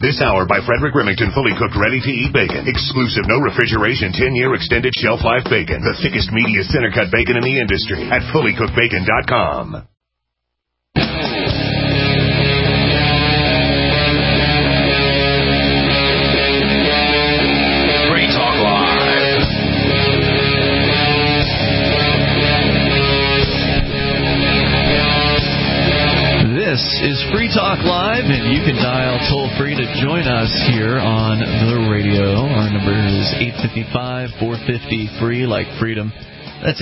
This hour by Frederick Remington, fully cooked, ready-to-eat bacon. Exclusive, no refrigeration, 10-year extended shelf life bacon. The thickest, meatiest center-cut bacon in the industry at fullycookedbacon.com. Free Talk Live. This is Free Talk Live, and you can dial toll-free to join us here on the radio. Our number is 855-450-FREE, like freedom. That's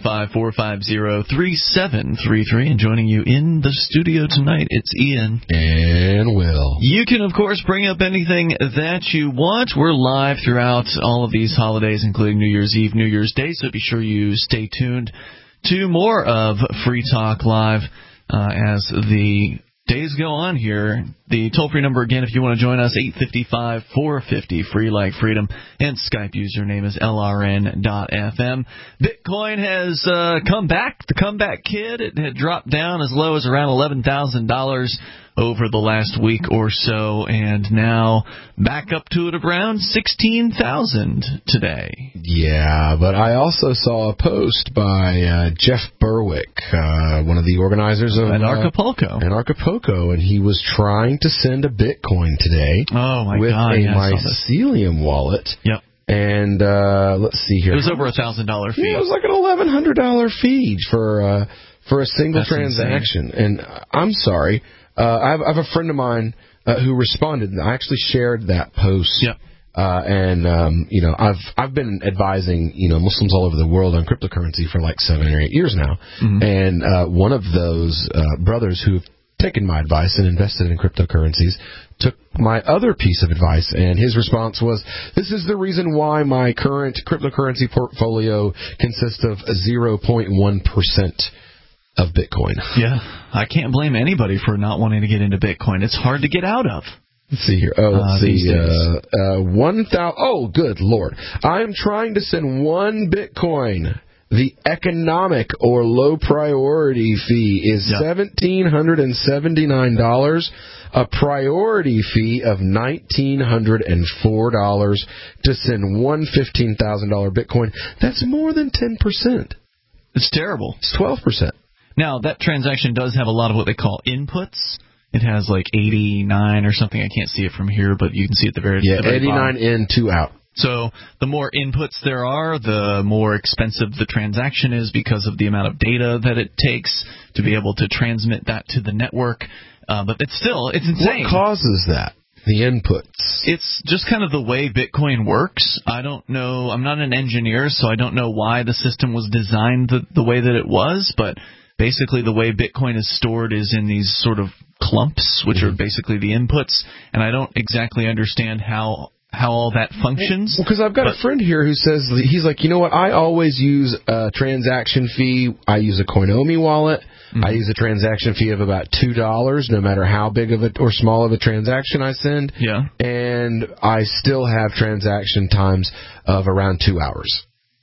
855-450-3733. And joining you in the studio tonight, it's Ian. And Will. You can, of course, bring up anything that you want. We're live throughout all of these holidays, including New Year's Eve, New Year's Day, so be sure you stay tuned to more of Free Talk Live as the days go on here. The toll-free number again, if you want to join us, 855-450-FREE, like freedom, and Skype username is LRN.FM. Bitcoin has come back, the comeback kid. It had dropped down as low as around $11,000 over the last week or so, and now back up to it around 16,000 today. Yeah, but I also saw a post by Jeff Berwick, one of the organizers of Anarchapulco, and he was trying to send a Bitcoin today with a mycelium wallet. Yep. And let's see here. It was over $1,000 fee. Yeah, it was like an $1,100 fee for a single That's transaction. insane. And I'm sorry. I have a friend of mine who responded, and I actually shared that post. Yep. I've been advising, Muslims all over the world on cryptocurrency for like 7 or 8 years now. Mm-hmm. And one of those brothers who've taken my advice and invested in cryptocurrencies took my other piece of advice, and his response was, this is the reason why my current cryptocurrency portfolio consists of 0.1% of Bitcoin. Yeah, I can't blame anybody for not wanting to get into Bitcoin. It's hard to get out of. Let's see here. Let's see. 1,000. Oh, good Lord. I'm trying to send one Bitcoin. The economic or low priority fee is $1,779. A priority fee of $1,904 to send one $15,000 Bitcoin. That's more than 10%. It's terrible. It's 12%. Now, that transaction does have a lot of what they call inputs. It has like 89 or something. I can't see it from here, but you can see it at the very Yeah, the very 89 bottom. in, 2 out. So the more inputs there are, the more expensive the transaction is because of the amount of data that it takes to be able to transmit that to the network. But it's insane. What causes that? The inputs. It's just kind of the way Bitcoin works. I don't know. I'm not an engineer, so I don't know why the system was designed the way that it was, but basically the way Bitcoin is stored is in these sort of clumps, which are basically the inputs, and I don't exactly understand how all that functions. Well, because I've got a friend here who says, he's like, you know what, I always use a transaction fee. I use a Coinomi wallet. Mm-hmm. I use a transaction fee of about $2, no matter how big of it or small of a transaction I send. Yeah. And I still have transaction times of around 2 hours.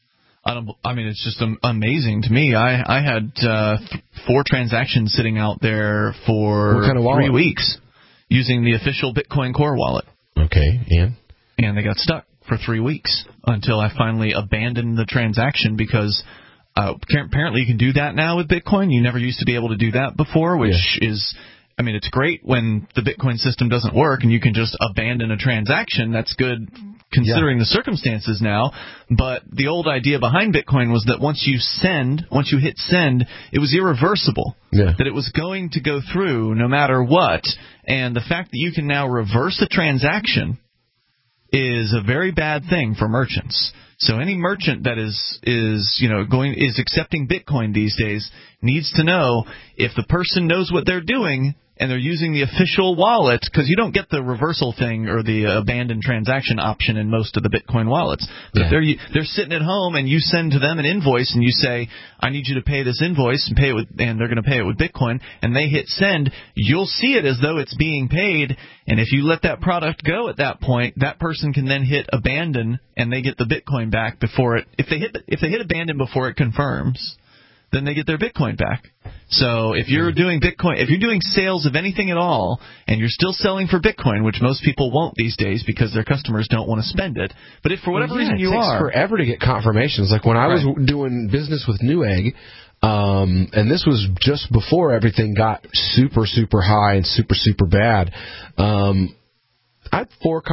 It's just amazing to me. I had 4 transactions sitting out there for 3 weeks using the official Bitcoin Core wallet. Okay, and they got stuck for 3 weeks until I finally abandoned the transaction because apparently you can do that now with Bitcoin. You never used to be able to do that before, which is, it's great when the Bitcoin system doesn't work and you can just abandon a transaction. That's good considering the circumstances now. But the old idea behind Bitcoin was that once you hit send, it was irreversible. Yeah. That it was going to go through no matter what. And the fact that you can now reverse a transaction is a very bad thing for merchants. So any merchant that is accepting Bitcoin these days needs to know if the person knows what they're doing and they're using the official wallet, because you don't get the reversal thing or the abandoned transaction option in most of the Bitcoin wallets. But they're sitting at home and you send to them an invoice and you say, I need you to pay this invoice and they're going to pay it with Bitcoin, and they hit send, you'll see it as though it's being paid, and if you let that product go at that point, that person can then hit abandon and they get the Bitcoin back before it. If they hit abandon before it confirms, then they get their Bitcoin back. So if you're doing Bitcoin, if you're doing sales of anything at all, and you're still selling for Bitcoin, which most people won't these days because their customers don't want to spend it, but if for whatever reason you are, it takes forever to get confirmations. Like when I was doing business with Newegg, and this was just before everything got super, super high and super, super bad. I had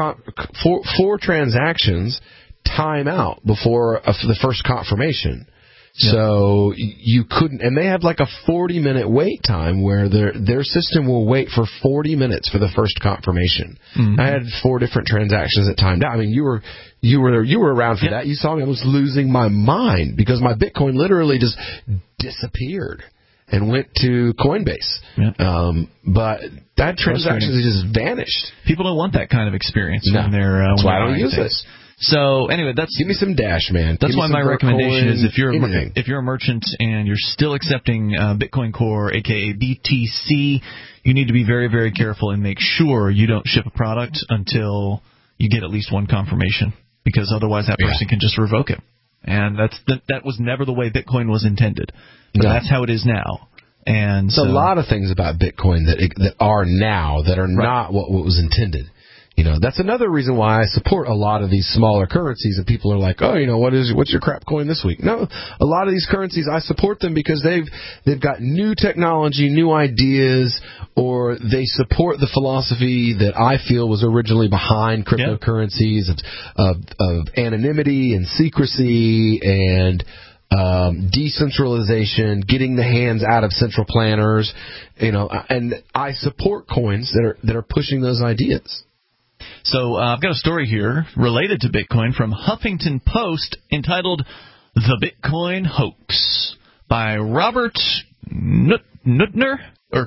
four transactions time out before the first confirmation. So you couldn't, and they have like a 40-minute wait time where their system will wait for 40 minutes for the first confirmation. I had 4 different transactions that timed out. I mean, you were around for that. You saw me. I was losing my mind because my Bitcoin literally just disappeared and went to Coinbase. But that transaction just vanished. People don't want that kind of experience when they're that's why I don't use it. So anyway, give me some Dash, man. That's why my recommendation is if you're a merchant and you're still accepting Bitcoin Core, aka BTC, you need to be very, very careful and make sure you don't ship a product until you get at least one confirmation, because otherwise that person can just revoke it. And that was never the way Bitcoin was intended. But that's how it is now. And so a lot of things about Bitcoin that are now that are not what was intended. You know, that's another reason why I support a lot of these smaller currencies. And people are like, oh, you know, what's your crap coin this week? No, a lot of these currencies, I support them because they've got new technology, new ideas, or they support the philosophy that I feel was originally behind cryptocurrencies of anonymity and secrecy and decentralization, getting the hands out of central planners, you know, and I support coins that are pushing those ideas. So I've got a story here related to Bitcoin from Huffington Post entitled "The Bitcoin Hoax" by Robert Kuttner,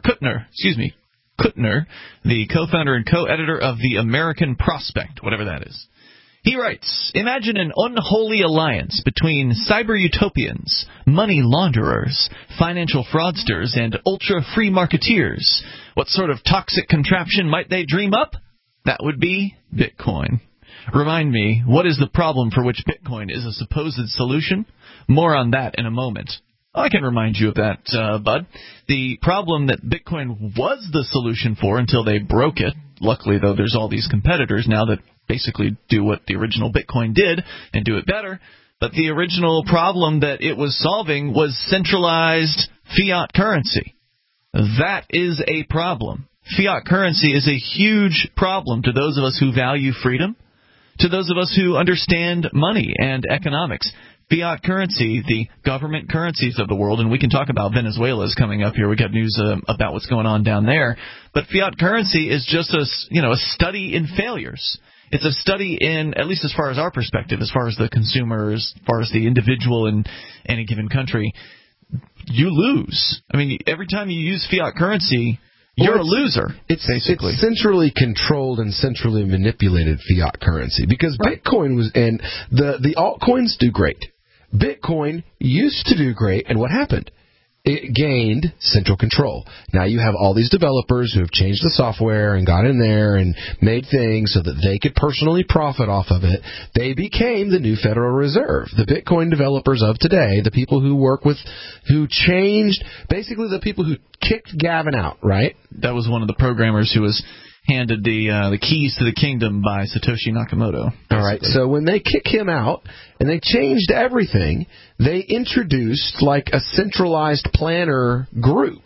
the co-founder and co-editor of the American Prospect, whatever that is. He writes, imagine an unholy alliance between cyber utopians, money launderers, financial fraudsters, and ultra-free marketeers. What sort of toxic contraption might they dream up? That would be Bitcoin. Remind me, what is the problem for which Bitcoin is a supposed solution? More on that in a moment. I can remind you of that, Bud. The problem that Bitcoin was the solution for until they broke it. Luckily, though, there's all these competitors now that basically do what the original Bitcoin did and do it better. But the original problem that it was solving was centralized fiat currency. That is a problem. Fiat currency is a huge problem to those of us who value freedom, to those of us who understand money and economics. Fiat currency, the government currencies of the world, and we can talk about Venezuela's coming up here. We got news about what's going on down there. But fiat currency is just a study in failures. It's a study in, at least as far as our perspective, as far as the consumer, as far as the individual in any given country, you lose. I mean, every time you use fiat currency, you're a loser, basically. It's centrally controlled and centrally manipulated fiat currency because Bitcoin was, and the altcoins do great. Bitcoin used to do great, and what happened? It gained central control. Now you have all these developers who have changed the software and got in there and made things so that they could personally profit off of it. They became the new Federal Reserve. The Bitcoin developers of today, the people who changed, basically the people who kicked Gavin out, right? That was one of the programmers who was handed the keys to the kingdom by Satoshi Nakamoto. Basically. All right, so when they kick him out and they changed everything, they introduced like a centralized planner group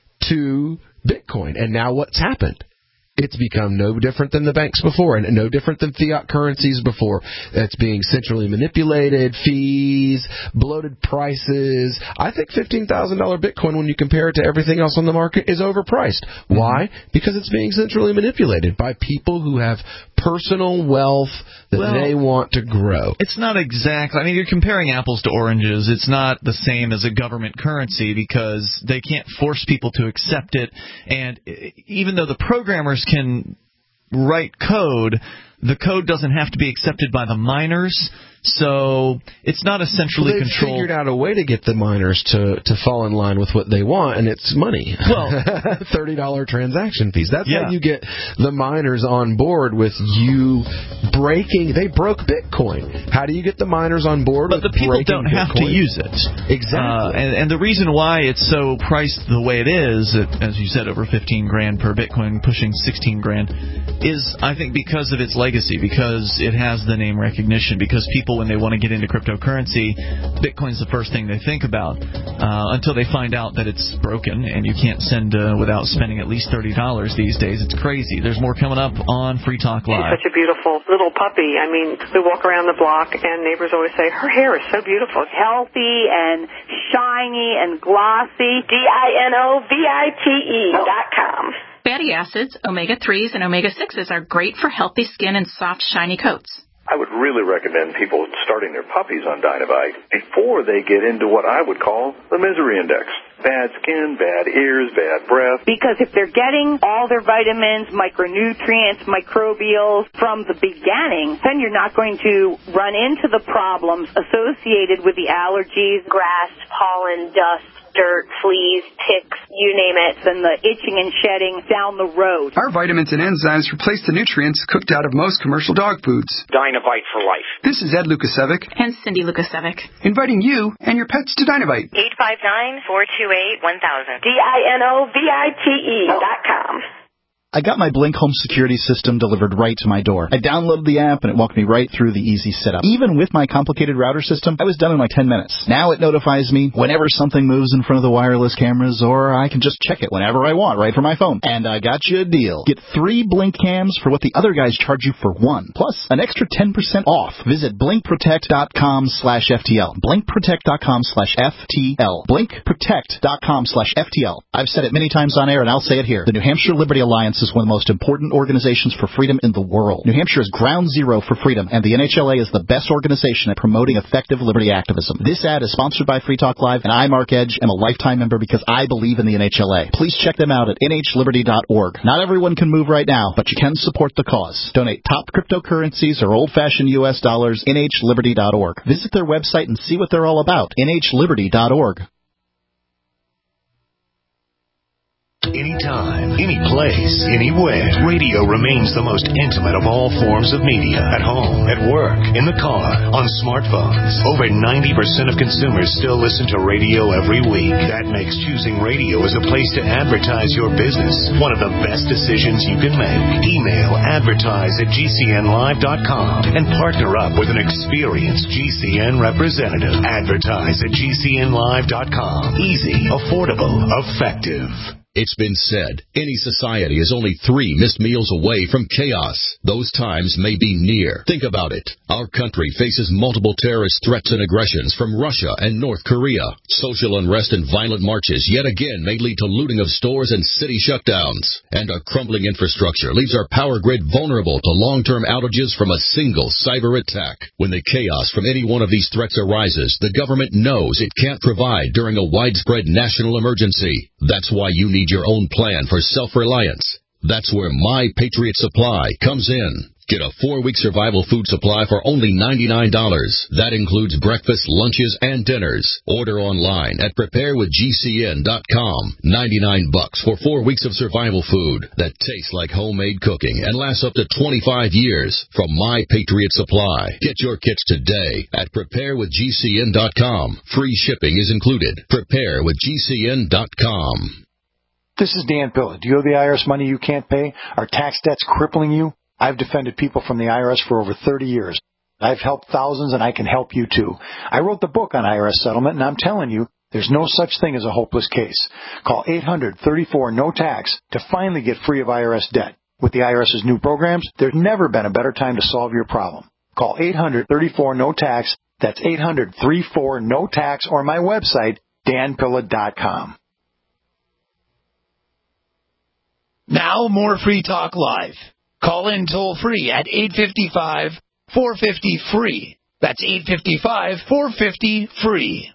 to Bitcoin. And now what's happened? It's become no different than the banks before and no different than fiat currencies before. It's being centrally manipulated, fees, bloated prices. I think $15,000 Bitcoin, when you compare it to everything else on the market, is overpriced. Why? Because it's being centrally manipulated by people who have personal wealth that they want to grow. It's not exactly. I mean, you're comparing apples to oranges. It's not the same as a government currency because they can't force people to accept it. And even though the programmers can write code, the code doesn't have to be accepted by the miners. So it's not essentially controlled. They've figured out a way to get the miners to fall in line with what they want, and it's money. Well, $30 transaction fees. That's how you get the miners on board with you breaking. They broke Bitcoin. How do you get the miners on board? But the people don't have to use it. Exactly. And the reason why it's so priced the way it is, as you said, over $15,000 per Bitcoin, pushing $16,000, is I think because of its legacy, because it has the name recognition, because people, when they want to get into cryptocurrency, Bitcoin's the first thing they think about until they find out that it's broken and you can't send without spending at least $30 these days. It's crazy. There's more coming up on Free Talk Live. She's such a beautiful little puppy. I mean, we walk around the block and neighbors always say, her hair is so beautiful. Healthy and shiny and glossy. DINOVITE.com. Fatty acids, omega-3s, and omega-6s are great for healthy skin and soft, shiny coats. I would really recommend people starting their puppies on Dynovite before they get into what I would call the misery index. Bad skin, bad ears, bad breath. Because if they're getting all their vitamins, micronutrients, microbials from the beginning, then you're not going to run into the problems associated with the allergies, grass, pollen, dust, dirt, fleas, ticks, you name it. And the itching and shedding down the road. Our vitamins and enzymes replace the nutrients cooked out of most commercial dog foods. Dynovite for life. This is Ed Lukasevic. And Cindy Lukasevic. Inviting you and your pets to Dynovite. 859-428-1000. DINOVITE.com. I got my Blink home security system delivered right to my door. I downloaded the app and it walked me right through the easy setup. Even with my complicated router system, I was done in like 10 minutes. Now it notifies me whenever something moves in front of the wireless cameras, or I can just check it whenever I want right from my phone. And I got you a deal. Get 3 Blink cams for what the other guys charge you for 1, plus an extra 10% off. Visit blinkprotect.com/FTL. Blinkprotect.com/FTL. Blinkprotect.com/FTL. I've said it many times on air and I'll say it here. The New Hampshire Liberty Alliance is one of the most important organizations for freedom in the world. New Hampshire is ground zero for freedom, and the NHLA is the best organization at promoting effective liberty activism. This ad is sponsored by Free Talk Live, and I, Mark Edge, am a lifetime member because I believe in the NHLA. Please check them out at nhliberty.org. Not everyone can move right now, but you can support the cause. Donate top cryptocurrencies or old-fashioned U.S. dollars, nhliberty.org. Visit their website and see what they're all about, nhliberty.org. Anytime, any place, anywhere. Radio remains the most intimate of all forms of media. At home, at work, in the car, on smartphones. Over 90% of consumers still listen to radio every week. That makes choosing radio as a place to advertise your business one of the best decisions you can make. Email advertise@gcnlive.com and partner up with an experienced GCN representative. Advertise at gcnlive.com. Easy, affordable, effective. It's been said, any society is only 3 missed meals away from chaos. Those times may be near. Think about it. Our country faces multiple terrorist threats and aggressions from Russia and North Korea. Social unrest and violent marches yet again may lead to looting of stores and city shutdowns. And our crumbling infrastructure leaves our power grid vulnerable to long-term outages from a single cyber attack. When the chaos from any one of these threats arises, the government knows it can't provide during a widespread national emergency. That's why you need your own plan for self-reliance. That's where My Patriot Supply comes in. Get a 4-week survival food supply for only $99. That includes breakfast, lunches, and dinners. Order online at preparewithgcn.com. $99 for 4 weeks of survival food that tastes like homemade cooking and lasts up to 25 years from My Patriot Supply. Get your kits today at preparewithgcn.com. Free shipping is included. Preparewithgcn.com. This is Dan Pilla. Do you owe the IRS money you can't pay? Are tax debts crippling you? I've defended people from the IRS for over 30 years. I've helped thousands, and I can help you too. I wrote the book on IRS settlement, and I'm telling you, there's no such thing as a hopeless case. Call 800-34-NO-TAX to finally get free of IRS debt. With the IRS's new programs, there's never been a better time to solve your problem. Call 800-34-NO-TAX. That's 800-34-NO-TAX, or my website, danpilla.com. Now more Free Talk Live. Call in toll-free at 855-450-FREE. That's 855-450-FREE.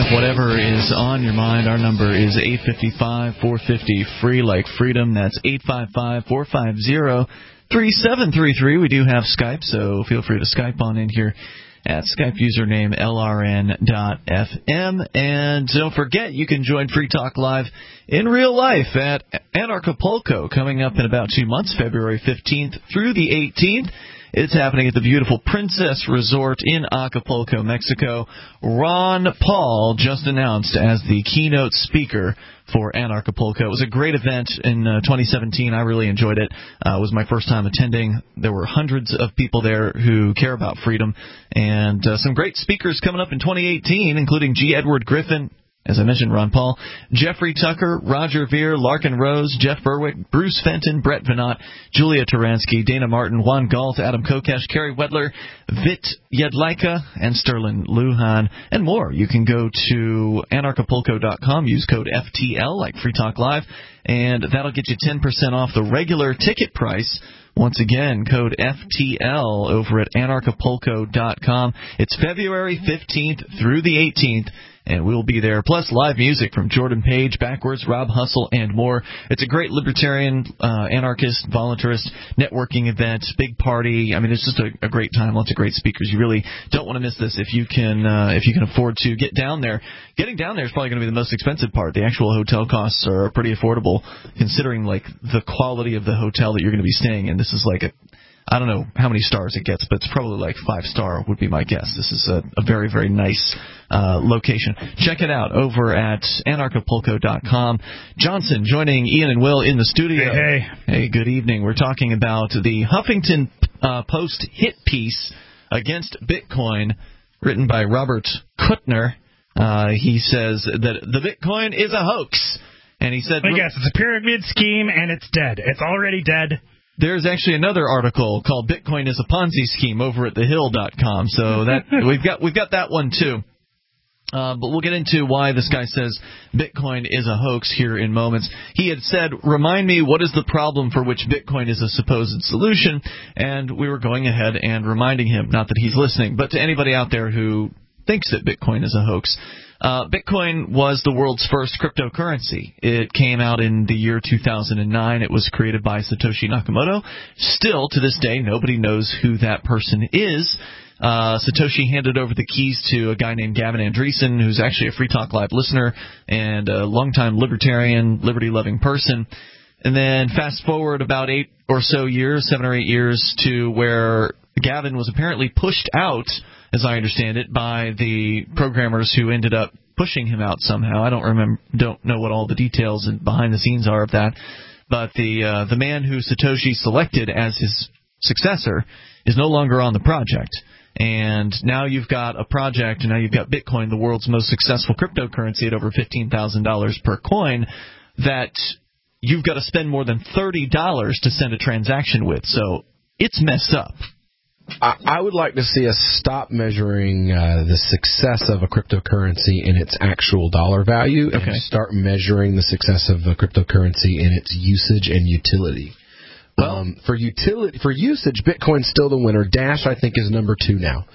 whatever is on your mind. Our number is 855-450-FREE like freedom. That's 855-450-3733. We do have Skype, so feel free to Skype on in here at Skype username LRN.FM. And don't forget, you can join Free Talk Live in real life at Anarchapulco coming up in about 2 months, February 15th through the 18th. It's happening at the beautiful Princess Resort in Acapulco, Mexico. Ron Paul just announced as the keynote speaker for Anarchapulco. It was a great event in 2017. I really enjoyed it. It was my first time attending. There were hundreds of people there who care about freedom, and some great speakers coming up in 2018, including G. Edward Griffin, as I mentioned, Ron Paul, Jeffrey Tucker, Roger Ver, Larkin Rose, Jeff Berwick, Bruce Fenton, Brett Venat, Julia Taransky, Dana Martin, Juan Galt, Adam Kokesh, Kerry Wedler, Vit Yedlaika, and Sterling Lujan, and more. You can go to anarchapulco.com, use code FTL, like Free Talk Live, and that'll get you 10% off the regular ticket price. Once again, code FTL over at anarchapulco.com. It's February 15th through the 18th. And we'll be there, plus live music from Jordan Page, Backwards, Rob Hustle, and more. It's a great libertarian, anarchist, voluntarist networking event, big party. I mean, it's just a great time, lots of great speakers. You really don't want to miss this if you can afford to get down there. Getting down there is probably going to be the most expensive part. The actual hotel costs are pretty affordable, considering like the quality of the hotel that you're going to be staying in. This is like I don't know how many stars it gets, but it's probably like 5-star would be my guess. This is a very, very nice location. Check it out over at anarchapulco.com. Johnson joining Ian and Will in the studio. Hey, good evening. We're talking about the Huffington Post hit piece against Bitcoin written by Robert Kuttner. He says that the Bitcoin is a hoax. And he said, yes, it's a pyramid scheme and it's dead. It's already dead. There's actually another article called "Bitcoin is a Ponzi Scheme" over at thehill.com. So that we've got that one too. But we'll get into why this guy says Bitcoin is a hoax here in moments. He had said, "Remind me, what is the problem for which Bitcoin is a supposed solution?" And we were going ahead and reminding him, not that he's listening, but to anybody out there who thinks that Bitcoin is a hoax. Bitcoin was the world's first cryptocurrency. It came out in the year 2009. It was created by Satoshi Nakamoto. Still, to this day, nobody knows who that person is. Satoshi handed over the keys to a guy named Gavin Andresen, who's actually a Free Talk Live listener and a longtime libertarian, liberty-loving person. And then fast forward about 7 or 8 years, to where Gavin was apparently pushed out, as I understand it, by the programmers who ended up pushing him out somehow. I don't know what all the details and behind the scenes are of that. But the man who Satoshi selected as his successor is no longer on the project. And now you've got a project, and now you've got Bitcoin, the world's most successful cryptocurrency at over $15,000 per coin, that you've got to spend more than $30 to send a transaction with. So it's messed up. I would like to see us stop measuring the success of a cryptocurrency in its actual dollar value and start measuring the success of a cryptocurrency in its usage and utility. Well, for usage, Bitcoin's still the winner. Dash, I think, is number 2 now.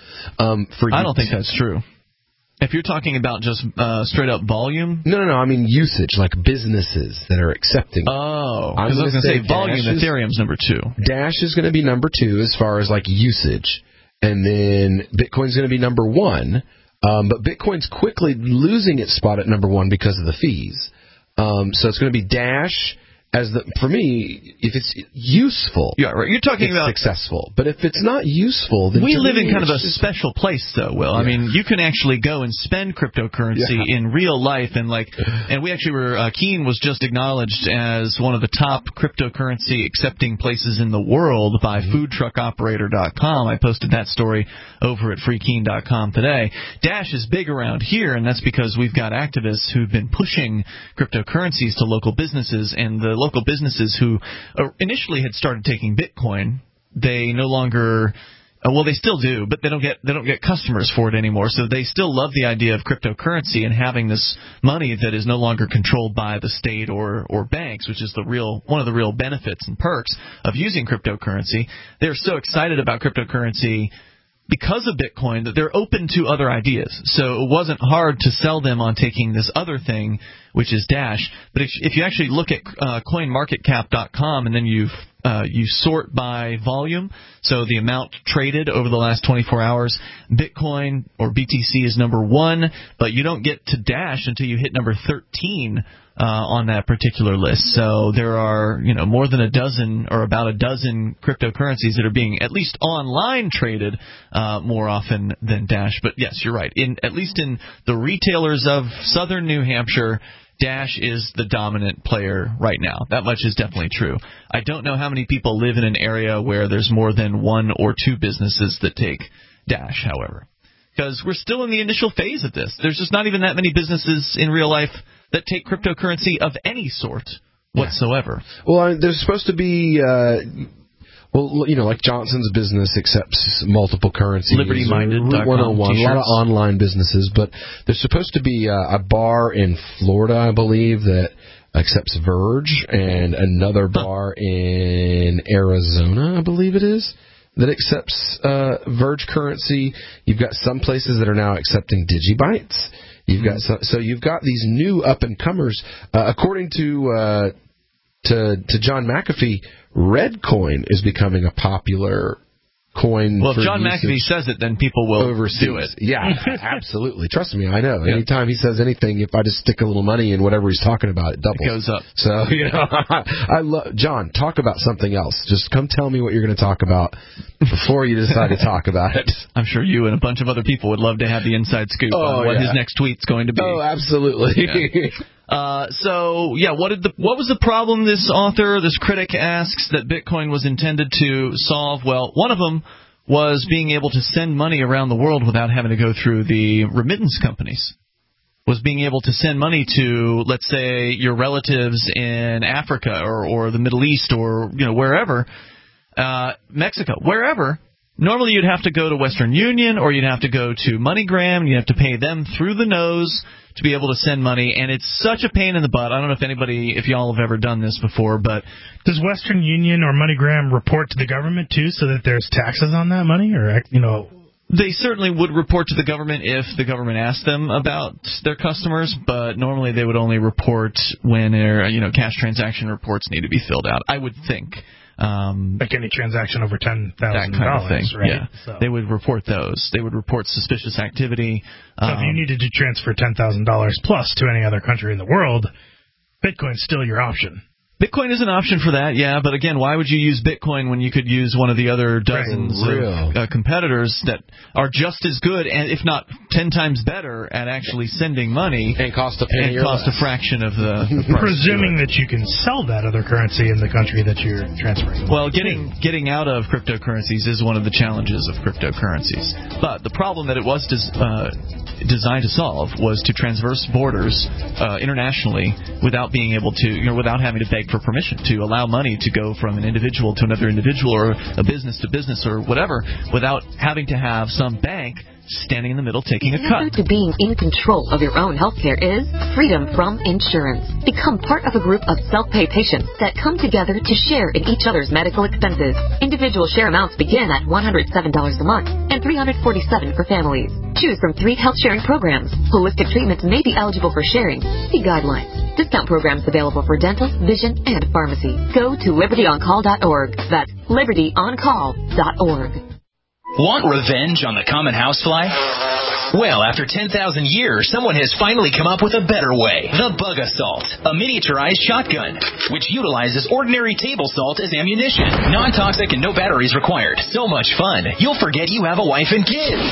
I don't think that's true. If you're talking about just straight up volume? No. I mean usage, like businesses that are accepting. Oh, because I was going to say volume, Ethereum's number 2. Dash is going to be number 2 as far as like usage. And then Bitcoin's going to be number 1. But Bitcoin's quickly losing its spot at number 1 because of the fees. So it's going to be Dash. For me, if it's useful, yeah, right. You're talking about successful. But if it's not useful, then we live in kind of a special place, though. Will, I mean, you can actually go and spend cryptocurrency in real life, and we actually were. Keen was just acknowledged as one of the top cryptocurrency accepting places in the world by foodtruckoperator.com. I posted that story over at freekeen.com today. Dash is big around here, and that's because we've got activists who've been pushing cryptocurrencies to local businesses, and the local businesses who initially had started taking Bitcoin, they no longer, they still do, but they don't get customers for it anymore. So they still love the idea of cryptocurrency and having this money that is no longer controlled by the state or banks, which is one of the real benefits and perks of using cryptocurrency. They're so excited about cryptocurrency because of Bitcoin, that they're open to other ideas. So it wasn't hard to sell them on taking this other thing, which is Dash. But if you actually look at coinmarketcap.com and then you sort by volume, so the amount traded over the last 24 hours, Bitcoin or BTC is number 1, but you don't get to Dash until you hit number 13 on that particular list. So there are, more than a dozen or about a dozen cryptocurrencies that are being at least online traded more often than Dash. But yes, you're right. At least in the retailers of southern New Hampshire, Dash is the dominant player right now. That much is definitely true. I don't know how many people live in an area where there's more than 1 or 2 businesses that take Dash, however. Because we're still in the initial phase of this. There's just not even that many businesses in real life that take cryptocurrency of any sort whatsoever. Well, there's supposed to be... like Johnson's business accepts multiple currencies. LibertyMinded.com 101, a lot of online businesses. But there's supposed to be a bar in Florida, I believe, that accepts Verge, and another bar in Arizona, I believe it is, that accepts Verge currency. You've got some places that are now accepting Digibytes. You've got so you've got these new up-and-comers. According to John McAfee, Redcoin is becoming a popular coin. Well, if John McAfee says it, then people will do it. Yeah, absolutely. Trust me, I know. Anytime he says anything, if I just stick a little money in whatever he's talking about, it doubles. It goes up. So, I love John. Talk about something else. Just come tell me what you're going to talk about before you decide to talk about it. I'm sure you and a bunch of other people would love to have the inside scoop on what his next tweet's going to be. Oh, absolutely. Yeah. What was the problem this author, this critic, asks that Bitcoin was intended to solve? Well, one of them was being able to send money around the world without having to go through the remittance companies. Was being able to send money to, let's say, your relatives in Africa or the Middle East or wherever, Mexico, wherever. Normally you'd have to go to Western Union or you'd have to go to MoneyGram and you'd have to pay them through the nose to be able to send money, and it's such a pain in the butt. I don't know if y'all have ever done this before, but... Does Western Union or MoneyGram report to the government, too, so that there's taxes on that money? Or, They certainly would report to the government if the government asked them about their customers, but normally they would only report when their, cash transaction reports need to be filled out, I would think. Like any transaction over $10,000, that kind of thing, right? Yeah. So. They would report those. They would report suspicious activity. So if you needed to transfer $10,000 plus to any other country in the world, Bitcoin's still your option. Bitcoin is an option for that, yeah, but again, why would you use Bitcoin when you could use one of the other dozens of competitors that are just as good, and if not 10 times better, at actually sending money and cost a fraction of the price. Presuming that you can sell that other currency in the country that you're transferring. Well, getting out of cryptocurrencies is one of the challenges of cryptocurrencies. But the problem that it was designed to solve was to transverse borders internationally without being able to, without having to beg for permission, to allow money to go from an individual to another individual or a business to business or whatever without having to have some bank standing in the middle taking a cut. The answer to being in control of your own healthcare is freedom from insurance. Become part of a group of self-pay patients that come together to share in each other's medical expenses. Individual share amounts begin at $107 a month and $347 for families. Choose from 3 health-sharing programs. Holistic treatments may be eligible for sharing. See guidelines. Discount programs available for dental, vision, and pharmacy. Go to libertyoncall.org. That's libertyoncall.org. Want revenge on the common housefly? Well, after 10,000 years, someone has finally come up with a better way. The Bug Assault, a miniaturized shotgun, which utilizes ordinary table salt as ammunition. Non-toxic and no batteries required. So much fun, you'll forget you have a wife and kids.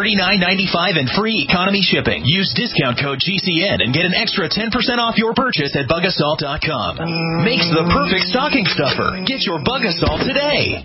$39.95 and free economy shipping. Use discount code GCN and get an extra 10% off your purchase at bugassault.com. Makes the perfect stocking stuffer. Get your Bug Assault today.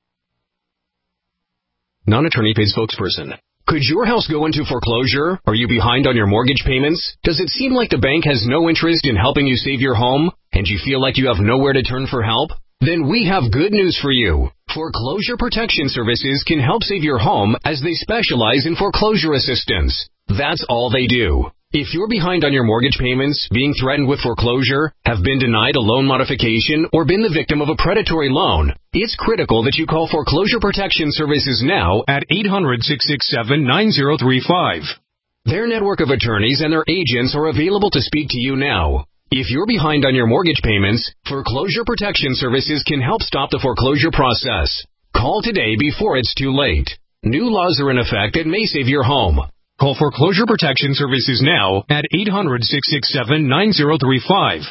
Non-attorney paid spokesperson. Could your house go into foreclosure? Are you behind on your mortgage payments? Does it seem like the bank has no interest in helping you save your home? And you feel like you have nowhere to turn for help? Then we have good news for you. Foreclosure Protection Services can help save your home as they specialize in foreclosure assistance. That's all they do. If you're behind on your mortgage payments, being threatened with foreclosure, have been denied a loan modification, or been the victim of a predatory loan, it's critical that you call Foreclosure Protection Services now at 800-667-9035. Their network of attorneys and their agents are available to speak to you now. If you're behind on your mortgage payments, Foreclosure Protection Services can help stop the foreclosure process. Call today before it's too late. New laws are in effect that may save your home. Call Foreclosure Protection Services now at 800-667-9035.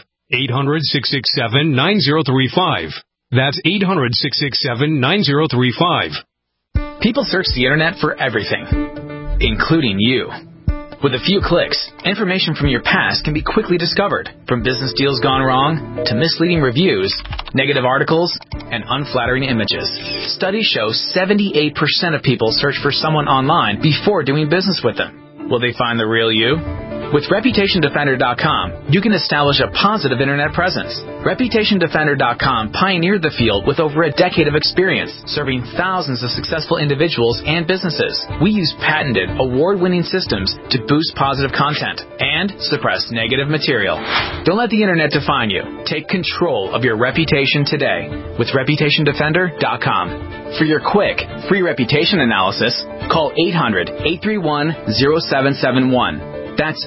800-667-9035. That's 800-667-9035. People search the internet for everything, including you. With a few clicks, information from your past can be quickly discovered, from business deals gone wrong to misleading reviews, negative articles, and unflattering images. Studies show 78% of people search for someone online before doing business with them. Will they find the real you? With ReputationDefender.com, you can establish a positive internet presence. ReputationDefender.com pioneered the field with over a decade of experience, serving thousands of successful individuals and businesses. We use patented, award-winning systems to boost positive content and suppress negative material. Don't let the internet define you. Take control of your reputation today with ReputationDefender.com. For your quick, free reputation analysis, call 800-831-0771. That's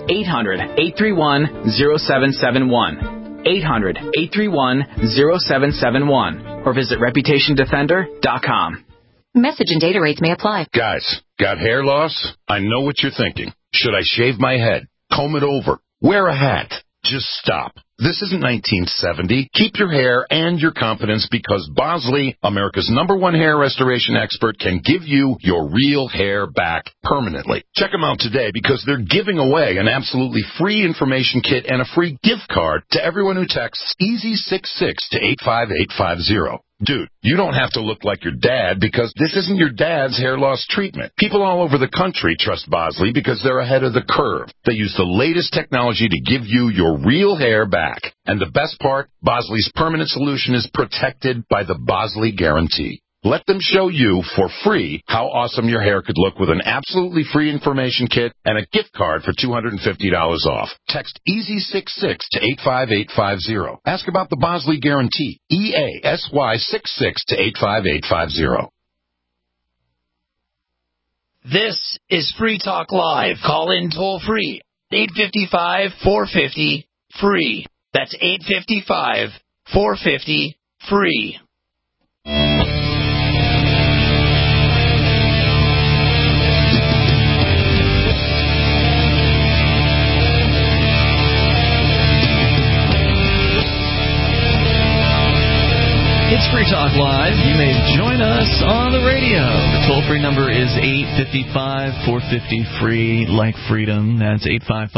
800-831-0771. 800-831-0771. Or visit ReputationDefender.com. Message and data rates may apply. Guys, got hair loss? I know what you're thinking. Should I shave my head? Comb it over? Wear a hat? Just stop. This isn't 1970. Keep your hair and your confidence because Bosley, America's #1 hair restoration expert, can give you your real hair back permanently. Check them out today because they're giving away an absolutely free information kit and a free gift card to everyone who texts EASY66 to 85850. Dude, you don't have to look like your dad because this isn't your dad's hair loss treatment. People all over the country trust Bosley because they're ahead of the curve. They use the latest technology to give you your real hair back. And the best part, Bosley's permanent solution is protected by the Bosley Guarantee. Let them show you for free how awesome your hair could look with an absolutely free information kit and a gift card for $250 off. Text EASY66 to 85850. Ask about the Bosley Guarantee. EASY66 to 85850. This is Free Talk Live. Call in toll free. 855-450-FREE. That's 855-450-FREE. It's Free Talk Live. You may join us on the radio. The toll-free number is 855-450-FREE, like freedom. That's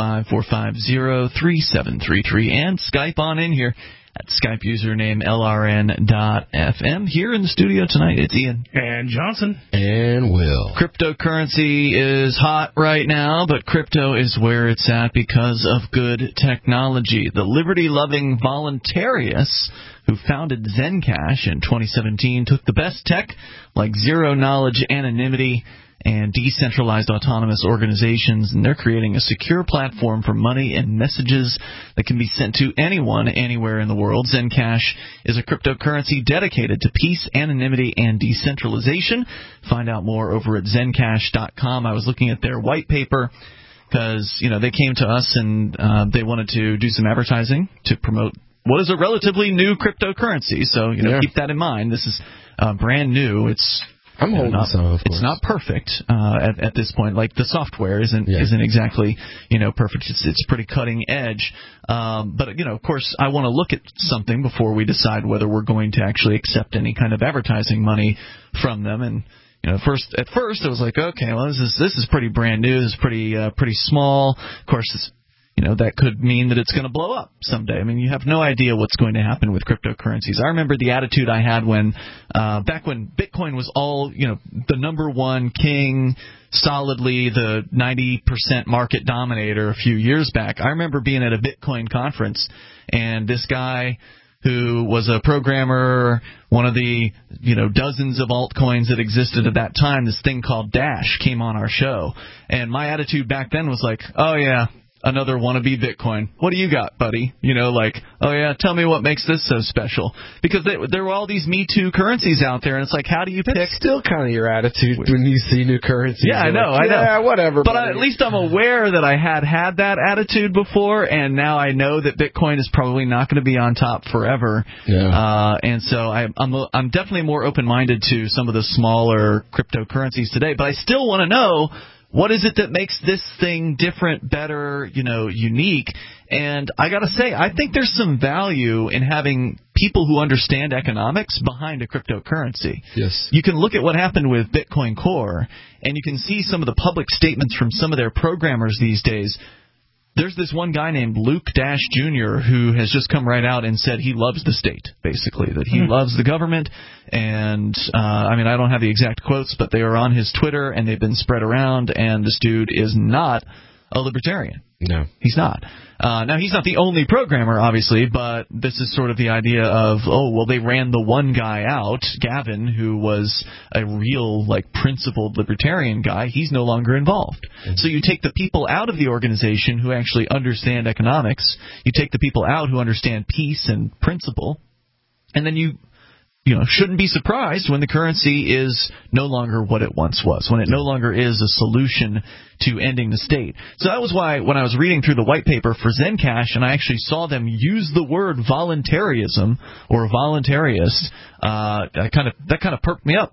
855-450-3733. And Skype on in here at Skype username LRN.FM. Here in the studio tonight, it's Ian. And Johnson. And Will. Cryptocurrency is hot right now, but crypto is where it's at because of good technology. The liberty-loving voluntarists who founded Zencash in 2017 took the best tech like zero-knowledge anonymity and decentralized autonomous organizations, and they're creating a secure platform for money and messages that can be sent to anyone, anywhere in the world. Zencash is a cryptocurrency dedicated to peace, anonymity, and decentralization. Find out more over at Zencash.com. I was looking at their white paper because, they came to us and they wanted to do some advertising to promote what is a relatively new cryptocurrency. So, keep that in mind. This is brand new. I'm holding some, of course. It's not perfect at this point. Like the software isn't exactly perfect. It's pretty cutting edge. But of course, I want to look at something before we decide whether we're going to actually accept any kind of advertising money from them. And at first it was like, okay, well this is pretty brand new. This is pretty small. Of course, that could mean that it's going to blow up someday. I mean, you have no idea what's going to happen with cryptocurrencies. I remember the attitude I had when back when Bitcoin was all, the #1 king, solidly the 90% market dominator a few years back. I remember being at a Bitcoin conference, and this guy who was a programmer, one of the, dozens of altcoins that existed at that time, this thing called Dash came on our show. And my attitude back then was like, oh, yeah, another wannabe Bitcoin. What do you got, buddy? You know, like, oh yeah, tell me what makes this so special. Because there were all these Me Too currencies out there, and it's like, how do you pick? That's still kind of your attitude when you see new currencies. Yeah, I know, like, I know. Whatever. But at least I'm aware that I had that attitude before, and now I know that Bitcoin is probably not going to be on top forever. Yeah. And so I'm definitely more open-minded to some of the smaller cryptocurrencies today. But I still want to know, what is it that makes this thing different, better, unique? And I got to say, I think there's some value in having people who understand economics behind a cryptocurrency. Yes. You can look at what happened with Bitcoin Core, and you can see some of the public statements from some of their programmers these days. There's this one guy named Luke Dash Jr. who has just come right out and said he loves the state, basically, that he loves the government. And, I don't have the exact quotes, but they are on his Twitter, and they've been spread around, and this dude is not a libertarian. No. He's not. Now, he's not the only programmer, obviously, but this is sort of the idea of, they ran the one guy out, Gavin, who was a real, principled libertarian guy. He's no longer involved. So you take the people out of the organization who actually understand economics. You take the people out who understand peace and principle. And then you shouldn't be surprised when the currency is no longer what it once was, when it no longer is a solution to ending the state. So that was why when I was reading through the white paper for Zencash and I actually saw them use the word voluntarism or voluntarist, that kind of perked me up,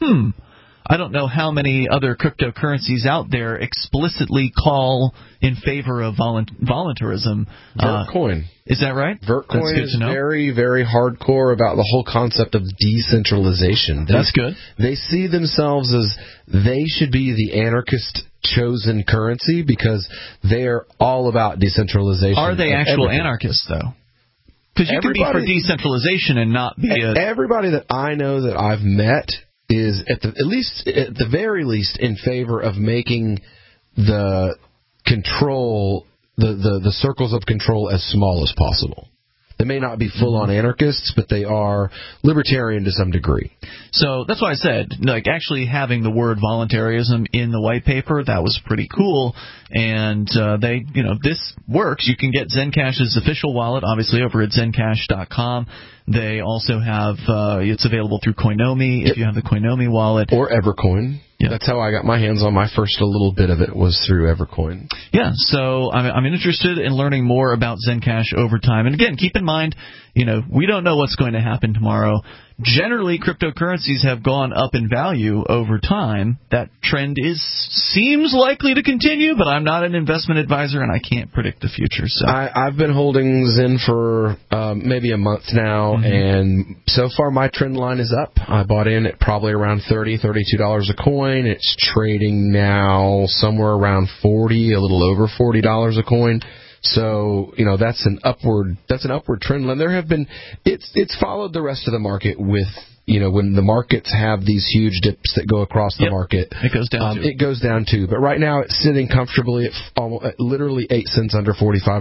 I don't know how many other cryptocurrencies out there explicitly call in favor of voluntarism. Vertcoin. Is that right? Vertcoin is very, very hardcore about the whole concept of decentralization. That's good. They see themselves as they should be the anarchist chosen currency because they're all about decentralization. Are they actual anarchists, though? Because you can be for decentralization and not be Everybody that I know that I've met is at the very least in favor of making the control, the circles of control as small as possible. They may not be full-on anarchists, but they are libertarian to some degree. So that's why I said, actually having the word voluntarism in the white paper, that was pretty cool. And this works. You can get Zencash's official wallet, obviously, over at Zencash.com. They also have, it's available through Coinomi, if you have the Coinomi wallet. Or Evercoin. Yeah. That's how I got my hands on my first little bit of it was through Evercoin. Yeah, so I'm interested in learning more about Zencash over time. And again, keep in mind, we don't know what's going to happen tomorrow. Generally, cryptocurrencies have gone up in value over time. That trend seems likely to continue, but I'm not an investment advisor and I can't predict the future. So I've been holding Zen for maybe a month now, and so far my trend line is up. I bought in at probably around $32 a coin. It's trading now somewhere around $40, a little over $40 a coin. So, that's an upward trend line. There have been, it's followed the rest of the market with, when the markets have these huge dips that go across the market. It goes down It goes down too. But right now it's sitting comfortably at literally 8 cents under $45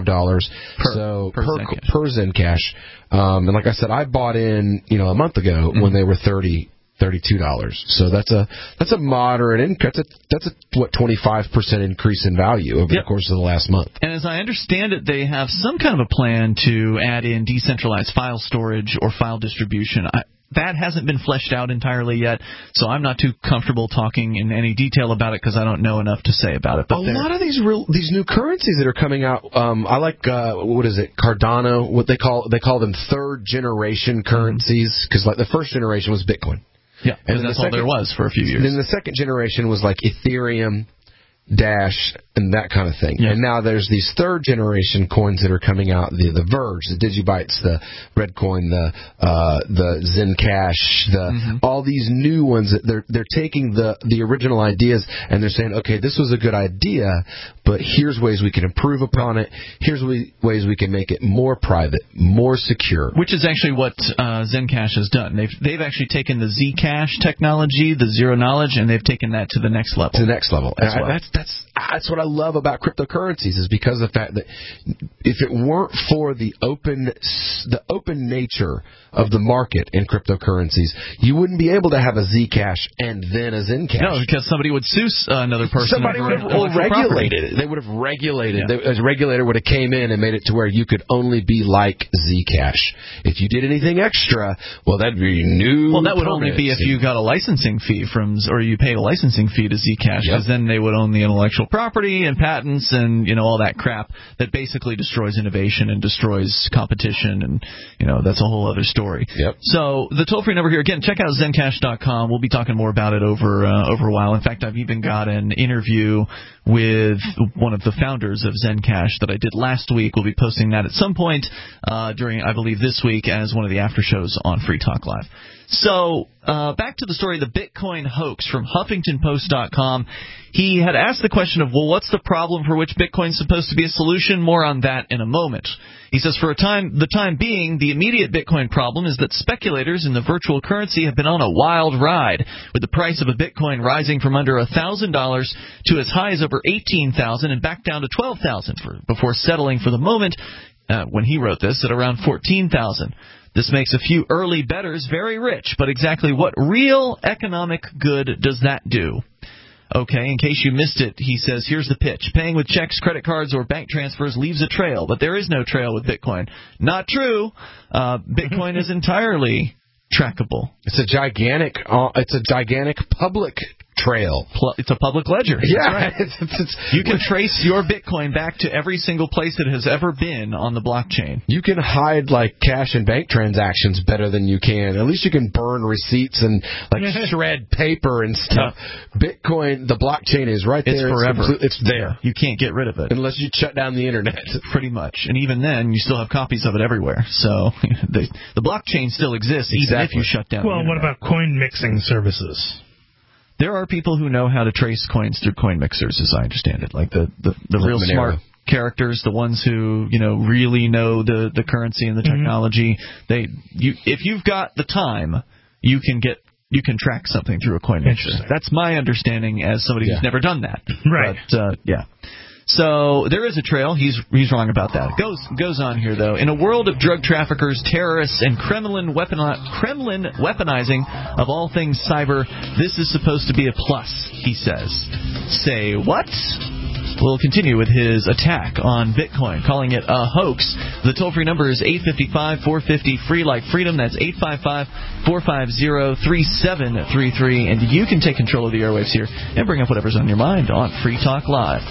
per Zencash. And like I said, I bought in, a month ago when they were $32. So that's a moderate that's a 25% increase in value over the course of the last month. And as I understand it, they have some kind of a plan to add in decentralized file storage or file distribution. That hasn't been fleshed out entirely yet, so I'm not too comfortable talking in any detail about it because I don't know enough to say about it. But a lot of these new currencies that are coming out, I like Cardano. What they call them third generation currencies because the first generation was Bitcoin. Yeah, and that's all there was for a few years. Then the second generation was Ethereum, Dash, and that kind of thing. Yeah. And now there's these third generation coins that are coming out, the Verge, the Digibytes, the Redcoin, the Zencash, all these new ones that they're taking the original ideas and they're saying, okay, this was a good idea, but here's ways we can improve upon it. Here's ways we can make it more private, more secure. Which is actually what Zencash has done. They've actually taken the Zcash technology, the zero knowledge, and they've taken that to the next level. To the next level. that's what I love about cryptocurrencies, is because of the fact that if it weren't for the open nature of the market in cryptocurrencies, you wouldn't be able to have a Zcash and then a Zencash. No, because somebody would sue another person. Somebody would have regulated it. They would have regulated. A regulator would have came in and made it to where you could only be like Zcash. If you did anything extra, well, that'd be new. Well, that would only be if you got a licensing fee or you paid a licensing fee to Zcash, because then they would own the intellectual property and patents and all that crap that basically destroys innovation and destroys competition, and that's a whole other story. Yep. So the toll-free number here, again, check out Zencash.com. We'll be talking more about it over a while. In fact, I've even got an interview with one of the founders of Zencash that I did last week. We'll be posting that at some point during, I believe, this week as one of the after shows on Free Talk Live. So back to the story, the Bitcoin hoax from HuffingtonPost.com. He had asked the question of, well, what's the problem for which Bitcoin's supposed to be a solution? More on that in a moment. He says, for the time being, the immediate Bitcoin problem is that speculators in the virtual currency have been on a wild ride, with the price of a Bitcoin rising from under $1,000 to as high as over $18,000 and back down to $12,000 before settling for the moment, when he wrote this, at around $14,000. This makes a few early bettors very rich, but exactly what real economic good does that do? Okay, in case you missed it, he says, here's the pitch. Paying with checks, credit cards, or bank transfers leaves a trail, but there is no trail with Bitcoin. Not true. Bitcoin is entirely trackable. It's a gigantic public trail. It's a public ledger. Yeah. Right. You can trace your Bitcoin back to every single place it has ever been on the blockchain. You can hide cash and bank transactions better than you can. At least you can burn receipts and shred paper and stuff. Bitcoin, the blockchain is right there. It's forever. It's there. You can't get rid of it. Unless you shut down the internet. Pretty much. And even then, you still have copies of it everywhere. So the blockchain still exists, even if you shut down the internet. What about coin mixing services? There are people who know how to trace coins through coin mixers, as I understand it, like the real smart characters, the ones who really know the currency and the technology. If you've got the time, you can track something through a coin mixer. That's my understanding as somebody who's never done that. Right. But, So there is a trail. He's wrong about that. Goes on here, though. In a world of drug traffickers, terrorists, and Kremlin weaponizing of all things cyber, this is supposed to be a plus, he says. Say what? We'll continue with his attack on Bitcoin, calling it a hoax. The toll-free number is 855-450-FREE like freedom. That's 855-450-3733. And you can take control of the airwaves here and bring up whatever's on your mind on Free Talk Live.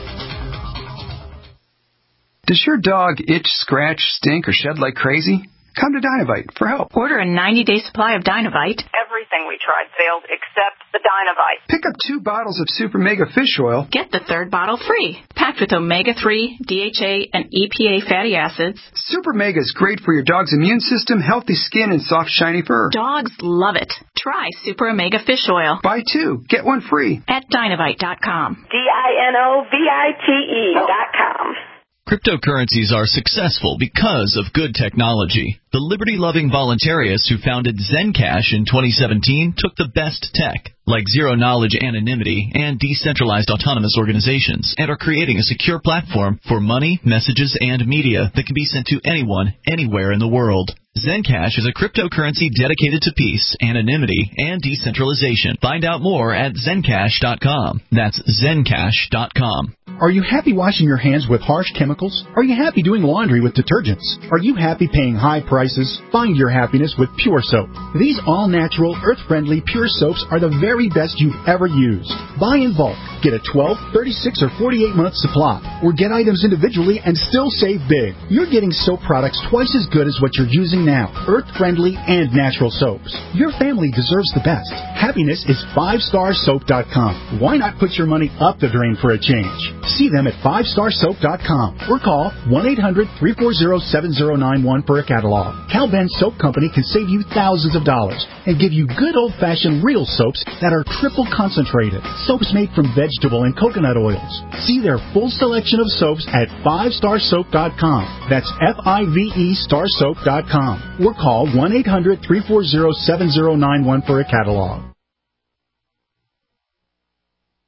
Does your dog itch, scratch, stink, or shed like crazy? Come to Dynovite for help. Order a 90-day supply of Dynovite. Everything we tried failed except the Dynovite. Pick up 2 bottles of Super Mega Fish Oil. Get the 3rd bottle free. Packed with omega-3, DHA, and EPA fatty acids. Super Mega is great for your dog's immune system, healthy skin, and soft, shiny fur. Dogs love it. Try Super Omega Fish Oil. Buy 2, get 1 free. At Dynovite.com. DINOVITE.com. Cryptocurrencies are successful because of good technology. The liberty-loving voluntarists who founded Zencash in 2017 took the best tech, like zero-knowledge anonymity and decentralized autonomous organizations, and are creating a secure platform for money, messages, and media that can be sent to anyone, anywhere in the world. Zencash is a cryptocurrency dedicated to peace, anonymity, and decentralization. Find out more at Zencash.com. That's Zencash.com. Are you happy washing your hands with harsh chemicals? Are you happy doing laundry with detergents? Are you happy paying high prices? Find your happiness with Pure Soap. These all-natural, earth-friendly Pure Soaps are the very best you've ever used. Buy in bulk. Get a 12, 36, or 48-month supply. Or get items individually and still save big. You're getting soap products twice as good as what you're using now. Earth-friendly and natural soaps. Your family deserves the best. Happiness is 5starsoap.com. Why not put your money up the drain for a change? See them at 5starsoap.com or call 1-800-340-7091 for a catalog. Cal Ben Soap Company can save you thousands of dollars and give you good old-fashioned real soaps that are triple concentrated. Soaps made from vegetable and coconut oils. See their full selection of soaps at 5starsoap.com. That's FIVE starsoap.com or call 1-800-340-7091 for a catalog.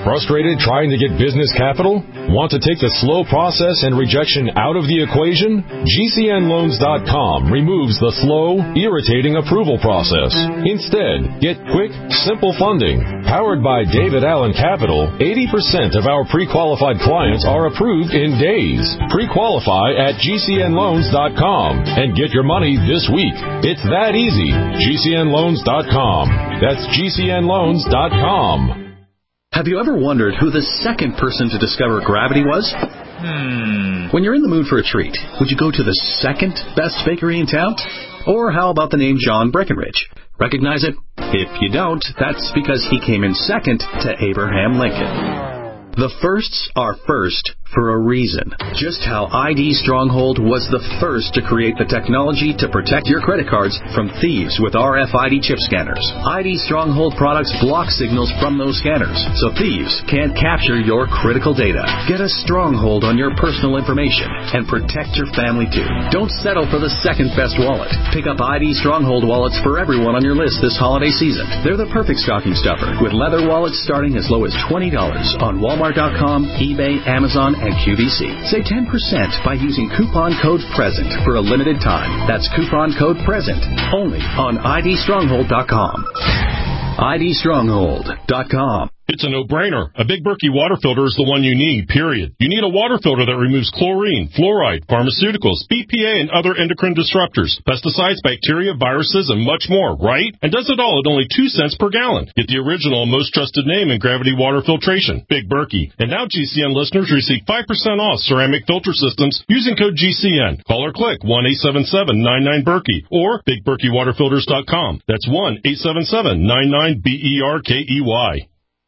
Frustrated trying to get business capital? Want to take the slow process and rejection out of the equation? GCNLoans.com removes the slow, irritating approval process. Instead, get quick, simple funding. Powered by David Allen Capital, 80% of our pre-qualified clients are approved in days. Pre-qualify at GCNLoans.com and get your money this week. It's that easy. GCNLoans.com. That's GCNLoans.com. Have you ever wondered who the second person to discover gravity was? When you're in the mood for a treat, would you go to the second best bakery in town? Or how about the name John Breckenridge? Recognize it? If you don't, that's because he came in second to Abraham Lincoln. The firsts are first for a reason. Just how ID Stronghold was the first to create the technology to protect your credit cards from thieves with RFID chip scanners. ID Stronghold products block signals from those scanners, so thieves can't capture your critical data. Get a stronghold on your personal information and protect your family too. Don't settle for the second best wallet. Pick up ID Stronghold wallets for everyone on your list this holiday season. They're the perfect stocking stuffer, with leather wallets starting as low as $20 on Walmart.com, eBay, Amazon, and QVC. Save 10% by using coupon code PRESENT for a limited time. That's coupon code PRESENT only on IDStronghold.com. IDStronghold.com. It's a no-brainer. A Big Berkey water filter is the one you need, period. You need a water filter that removes chlorine, fluoride, pharmaceuticals, BPA, and other endocrine disruptors, pesticides, bacteria, viruses, and much more, right? And does it all at only 2 cents per gallon. Get the original and most trusted name in gravity water filtration, Big Berkey. And now GCN listeners receive 5% off ceramic filter systems using code GCN. Call or click 1-877-99-BERKEY or BigBerkeyWaterFilters.com. That's 1-877-99-BERKEY.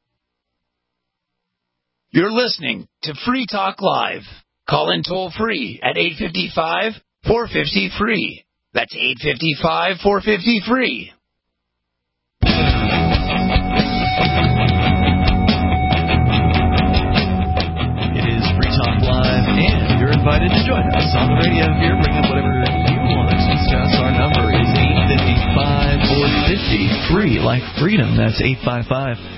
You're listening to Free Talk Live. Call in toll free at 855-450-FREE. That's 855-450-FREE. It is Free Talk Live, and you're invited to join us on the radio here. Bring up whatever you want to discuss. Our number is 855-450-FREE, like freedom. That's 855-450-3733.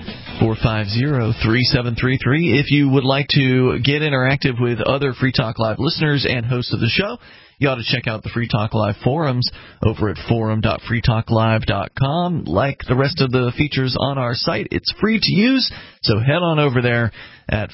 If you would like to get interactive with other Free Talk Live listeners and hosts of the show, you ought to check out the Free Talk Live forums over at forum.freetalklive.com. Like the rest of the features on our site, it's free to use, so head on over there at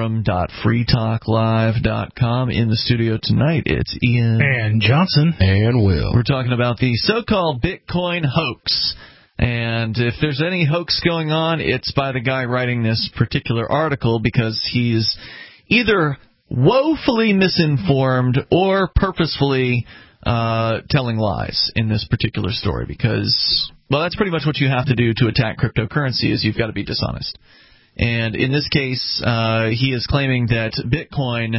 forum.freetalklive.com. In the studio tonight, it's Ian and Johnson and Will. We're talking about the so-called Bitcoin hoax. And if there's any hoax going on, it's by the guy writing this particular article, because he's either woefully misinformed or purposefully telling lies in this particular story. Because, well, that's pretty much what you have to do to attack cryptocurrency, is you've got to be dishonest. And in this case, he is claiming that Bitcoin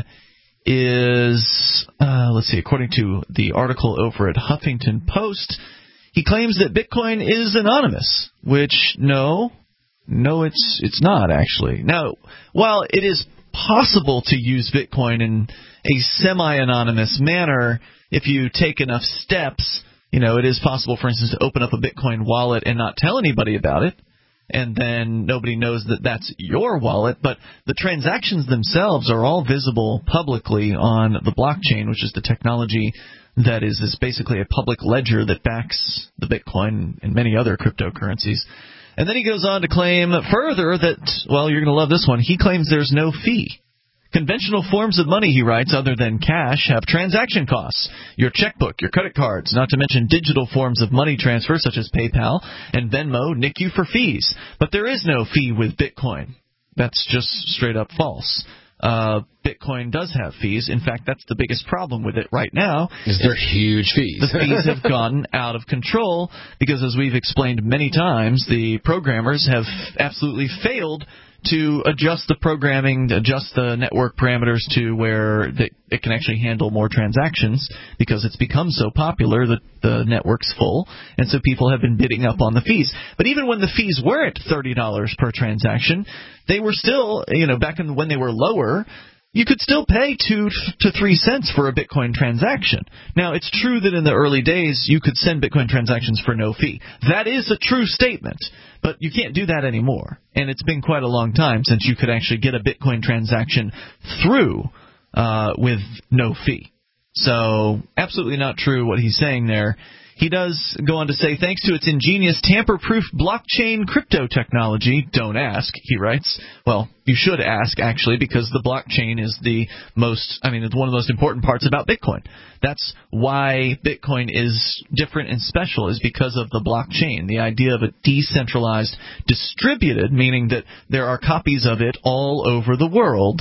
is, according to the article over at Huffington Post, he claims that Bitcoin is anonymous, which no, it's not, actually. Now, while it is possible to use Bitcoin in a semi-anonymous manner if you take enough steps, it is possible, for instance, to open up a Bitcoin wallet and not tell anybody about it, and then nobody knows that that's your wallet. But the transactions themselves are all visible publicly on the blockchain, which is the technology that is basically a public ledger that backs the Bitcoin and many other cryptocurrencies. And then he goes on to claim further that, well, you're going to love this one, he claims there's no fee. Conventional forms of money, he writes, other than cash, have transaction costs. Your checkbook, your credit cards, not to mention digital forms of money transfer such as PayPal and Venmo nick you for fees. But there is no fee with Bitcoin. That's just straight up false. Bitcoin does have fees. In fact, that's the biggest problem with it right now. Is there huge fees? The fees have gotten out of control because, as we've explained many times, the programmers have absolutely failed to adjust the programming, adjust the network parameters to where it can actually handle more transactions, because it's become so popular that the network's full, and so people have been bidding up on the fees. But even when the fees were at $30 per transaction, they were still, back when they were lower, you could still pay 2 to 3 cents for a Bitcoin transaction. Now, it's true that in the early days you could send Bitcoin transactions for no fee. That is a true statement. But you can't do that anymore. And it's been quite a long time since you could actually get a Bitcoin transaction through with no fee. So absolutely not true what he's saying there. He does go on to say, thanks to its ingenious tamper-proof blockchain crypto technology, don't ask, he writes. Well, you should ask, actually, because the blockchain is it's one of the most important parts about Bitcoin. That's why Bitcoin is different and special, is because of the blockchain, the idea of a decentralized, distributed, meaning that there are copies of it all over the world,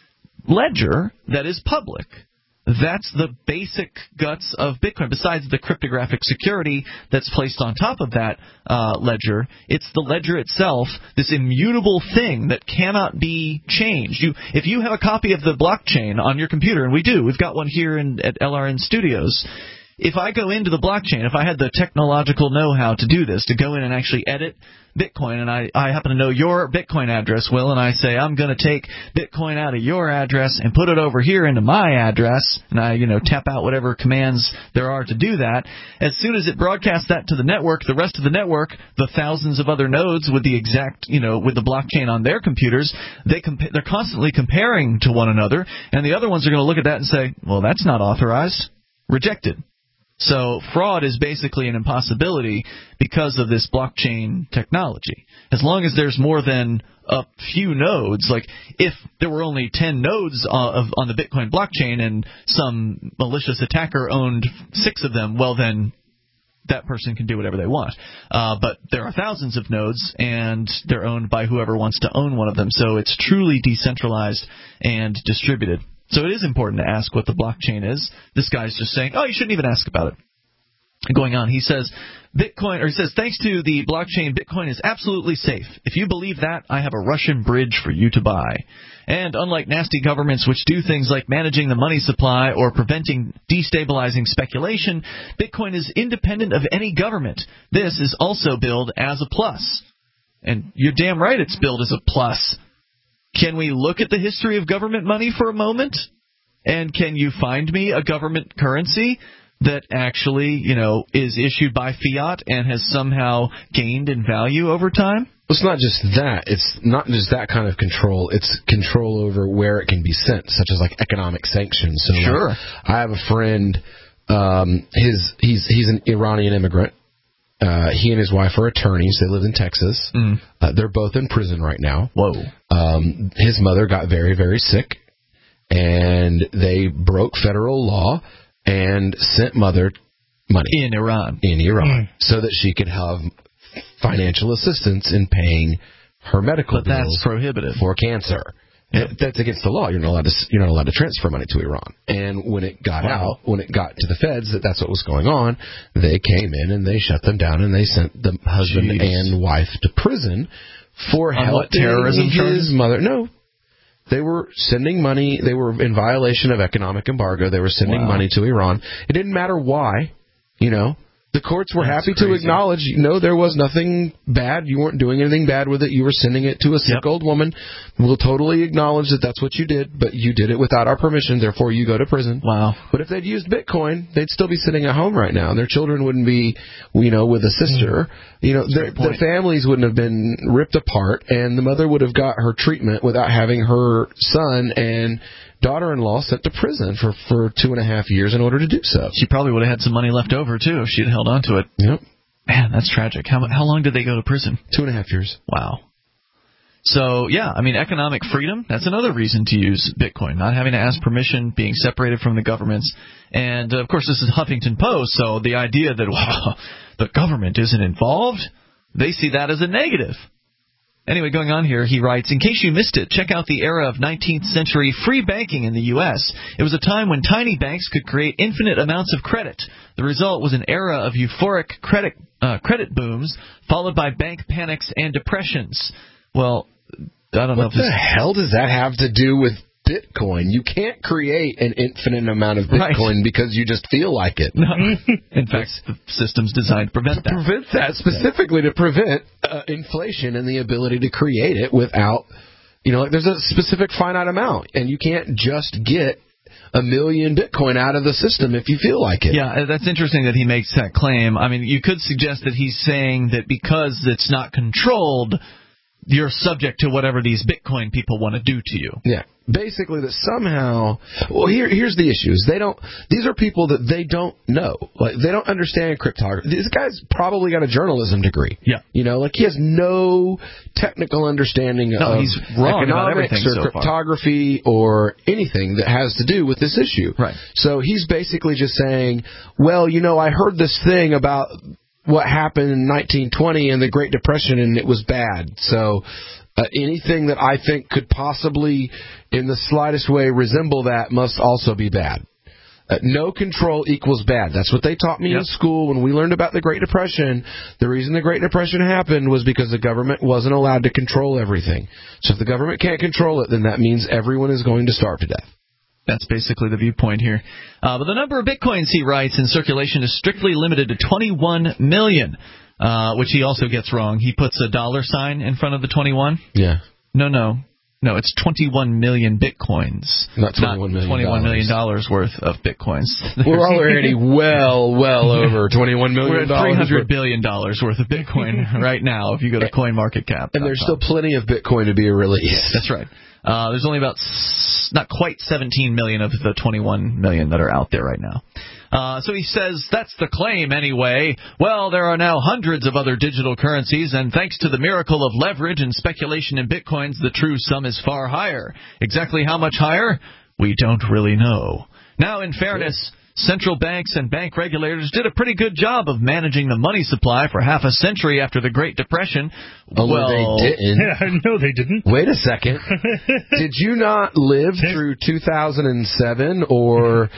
ledger that is public. That's the basic guts of Bitcoin. Besides the cryptographic security that's placed on top of that ledger, it's the ledger itself, this immutable thing that cannot be changed. If you have a copy of the blockchain on your computer, and we've got one here at LRN Studios. If I go into the blockchain, if I had the technological know-how to do this, to go in and actually edit Bitcoin, and I happen to know your Bitcoin address, Will, and I say I'm going to take Bitcoin out of your address and put it over here into my address, and I tap out whatever commands there are to do that. As soon as it broadcasts that to the network, the rest of the network, the thousands of other nodes with the exact, with the blockchain on their computers, they're constantly comparing to one another, and the other ones are going to look at that and say, well, that's not authorized, rejected. So fraud is basically an impossibility because of this blockchain technology. As long as there's more than a few nodes, like if there were only 10 nodes on the Bitcoin blockchain and some malicious attacker owned 6 of them, well then that person can do whatever they want. But there are thousands of nodes, and they're owned by whoever wants to own one of them. So it's truly decentralized and distributed. So it is important to ask what the blockchain is. This guy's just saying, you shouldn't even ask about it. Going on, he says, thanks to the blockchain, Bitcoin is absolutely safe. If you believe that, I have a Russian bridge for you to buy. And unlike nasty governments which do things like managing the money supply or preventing destabilizing speculation, Bitcoin is independent of any government. This is also billed as a plus. And you're damn right it's billed as a plus. Can we look at the history of government money for a moment? And can you find me a government currency that actually, is issued by fiat and has somehow gained in value over time? It's not just that. It's not just that kind of control. It's control over where it can be sent, such as like economic sanctions. So sure. I have a friend, he's an Iranian immigrant. He and his wife are attorneys. They live in Texas. They're both in prison right now. Whoa. His mother got very, very sick, and they broke federal law and sent mother money. In Iran. So that she could have financial assistance in paying her medical bills. But that's prohibitive. For cancer. Yep. That's against the law. You're not allowed to transfer money to Iran. And when it got out, when it got to the feds that's what was going on, they came in and they shut them down and they sent the husband and wife to prison for helping terrorism his mother. No. They were sending money. They were in violation of economic embargo. They were sending money to Iran. It didn't matter why, The courts were happy to acknowledge, there was nothing bad. You weren't doing anything bad with it. You were sending it to a sick old woman. We'll totally acknowledge that that's what you did, but you did it without our permission, therefore you go to prison. Wow. But if they'd used Bitcoin, they'd still be sitting at home right now, and their children wouldn't be, with a sister. Their families wouldn't have been ripped apart, and the mother would have got her treatment without having her son and daughter-in-law sent to prison for 2.5 years in order to do so. She probably would have had some money left over, too, if she had held on to it. Yep. Man, that's tragic. How long did they go to prison? 2.5 years. Wow. So, economic freedom, that's another reason to use Bitcoin. Not having to ask permission, being separated from the governments. And, of course, this is Huffington Post, so the idea that, the government isn't involved, they see that as a negative. Anyway, going on here, he writes, in case you missed it, check out the era of 19th century free banking in the U.S. It was a time when tiny banks could create infinite amounts of credit. The result was an era of euphoric credit booms, followed by bank panics and depressions. Well, I don't know if What the hell does that have to do with Bitcoin? You can't create an infinite amount of Bitcoin because you just feel like it. No. In fact, the system's designed to prevent that. Specifically to prevent inflation and the ability to create it without, there's a specific finite amount, and you can't just get $1 million Bitcoin out of the system if you feel like it. Yeah, that's interesting that he makes that claim. I mean, you could suggest that he's saying that because it's not controlled, you're subject to whatever these Bitcoin people want to do to you. Yeah. Basically, that somehow, well, here's the issues. These are people that they don't know. Like, they don't understand cryptography. This guy's probably got a journalism degree. Yeah. You know, like, he has no technical understanding of he's wrong about economics everything or cryptography or anything that has to do with this issue. Right. So he's basically just saying, well, you know, I heard this thing about what happened in 1920 and the Great Depression, and it was bad. So anything that I think could possibly, in the slightest way, resemble that must also be bad. No control equals bad. That's what they taught me in school when we learned about the Great Depression. The reason the Great Depression happened was because the government wasn't allowed to control everything. So if the government can't control it, then that means everyone is going to starve to death. That's basically the viewpoint here. But the number of Bitcoins, he writes, in circulation is strictly limited to 21 million, which he also gets wrong. He puts a $sign in front of the 21. Yeah. No, it's 21 million Bitcoins. Not $21 million. $21 million worth of Bitcoins. We're already well over $21 million. We're at $300 billion worth of Bitcoin right now if you go to CoinMarketCap. And there's still plenty of Bitcoin to be released. That's right. There's only about not quite 17 million of the 21 million that are out there right now. So he says, that's the claim anyway. Well, there are now hundreds of other digital currencies, and thanks to the miracle of leverage and speculation in Bitcoins, the true sum is far higher. Exactly how much higher? We don't really know. Now, in fairness, central banks and bank regulators did a pretty good job of managing the money supply for half a century after the Great Depression. Well, they didn't. Yeah, no, they didn't. Wait a second. Did you not live through 2007 or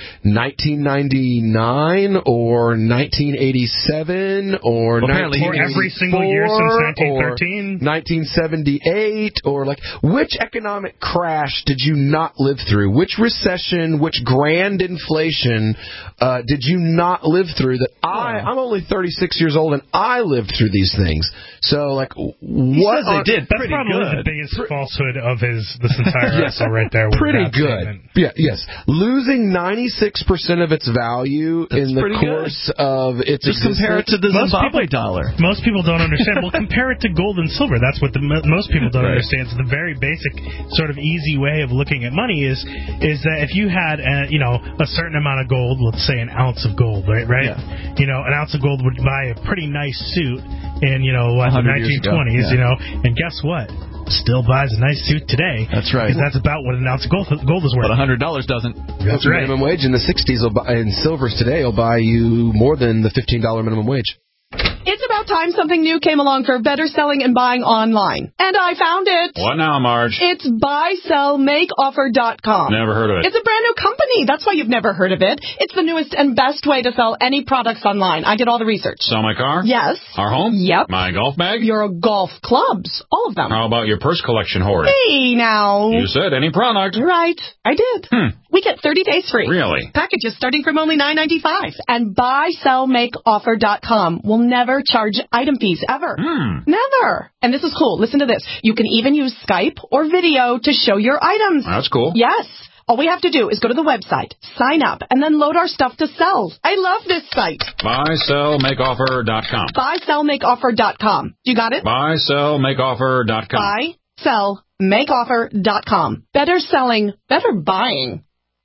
1999 or 1987 or every single year since 1913? 1978 or like which economic crash did you not live through? Which recession, which grand inflation did you not live through that I'm only 36 years old and I lived through these things. So like what they did that's probably the biggest falsehood of this entire article right there. Pretty good. Yeah, yes. Losing 96% of its value in the course of its existence. Just compare it to the Zimbabwe dollar. Most people don't understand. Well, compare it to gold and silver. That's what most people don't understand. So the very basic sort of easy way of looking at money is that if you had a certain amount of gold, let's say an ounce of gold, right? Yeah. You know, an ounce of gold would buy a pretty nice suit in the 1920s, and guess what? Still buys a nice suit today. That's right. Because that's about what an ounce of gold is worth. But $100 doesn't. That's right. Minimum wage in the 60s and silvers today will buy you more than the $15 minimum wage. It's about time something new came along for better selling and buying online. And I found it. What now, Marge? It's buysellmakeoffer.com. Never heard of it. It's a brand new company. That's why you've never heard of it. It's the newest and best way to sell any products online. I did all the research. Sell my car? Yes. Our home? Yep. My golf bag? Your golf clubs. All of them. How about your purse collection hoard? Hey, now. You said any product. Right. I did. We get 30 days free. Really? Packages starting from only $9.95. And buysellmakeoffer.com will never charge item fees ever. Never. And this is cool. Listen to this. You can even use Skype or video to show your items. That's cool. Yes. All we have to do is go to the website, sign up, and then load our stuff to sell. I love this site. Buysellmakeoffer.com. Buysellmakeoffer.com. You got it? Buysellmakeoffer.com. Buysellmakeoffer.com. Better selling, better buying.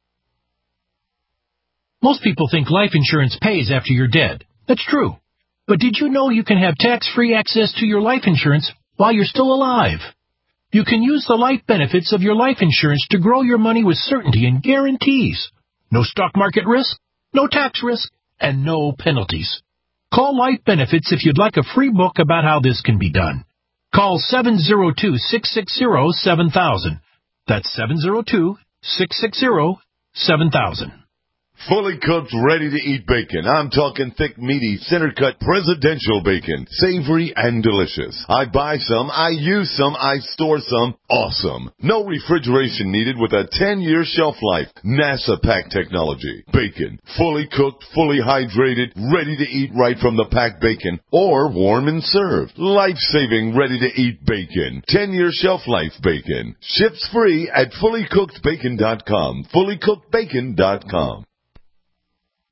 Most people think life insurance pays after you're dead. That's true. But did you know you can have tax-free access to your life insurance while you're still alive? You can use the life benefits of your life insurance to grow your money with certainty and guarantees. No stock market risk, no tax risk, and no penalties. Call Life Benefits if you'd like a free book about how this can be done. Call 702-660-7000. That's 702-660-7000. Fully cooked, ready-to-eat bacon. I'm talking thick, meaty, center-cut presidential bacon. Savory and delicious. I buy some, I use some, I store some. Awesome. No refrigeration needed with a 10-year shelf life. NASA pack technology. Bacon. Fully cooked, fully hydrated, ready to eat right from the packed bacon. Or warm and served. Life-saving, ready-to-eat bacon. 10-year shelf life bacon. Ships free at fullycookedbacon.com. Fullycookedbacon.com.